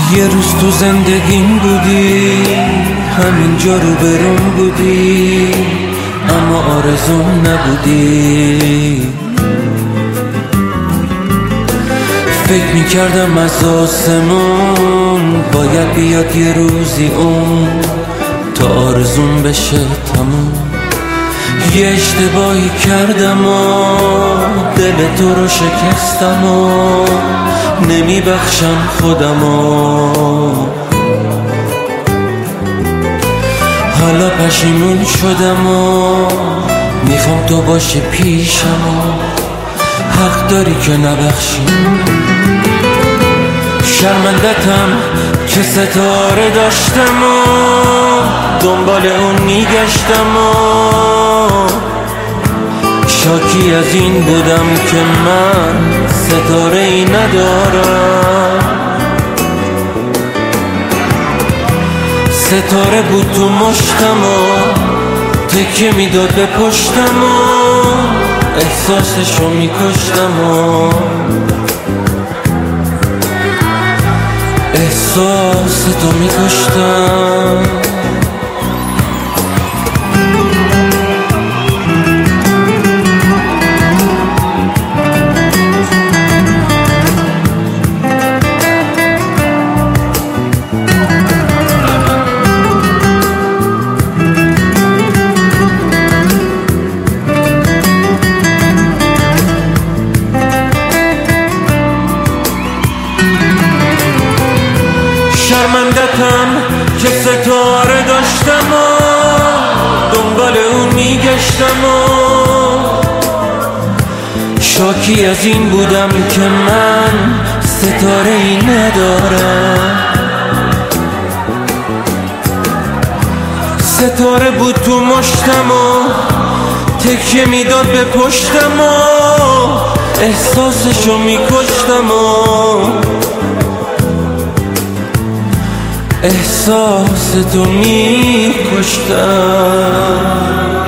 یه روز تو زندگیم بودی، همینجا رو برون بودی، اما آرزوم نبودی. فکر میکردم از آسمون باید بیاد یه روزی اون تا آرزوم بشه تموم. یه اشتباهی کردم و دل تو رو شکستم و نمیبخشم خودم و حالا پشیمون شدم و میخوام تو باشی پیشم و حق داری که نبخشی. شرمندتم که ستاره داشتم و دنبال اون میگشتم و شاکی از این بودم که من ستاره ای ندارم. ستاره بود تو مشتم و تکیه میداد به پشتم و احساسشو میکشتم و احساس تو میکشتم. شرمندتم که ستاره داشتم و دنبال اون میگشتم و شاکی از این بودم که من ستاره ای ندارم. ستاره بود تو مشتم و تکیه میداد به پشتم و احساسشو میکشتم و احساس تو میکشتم.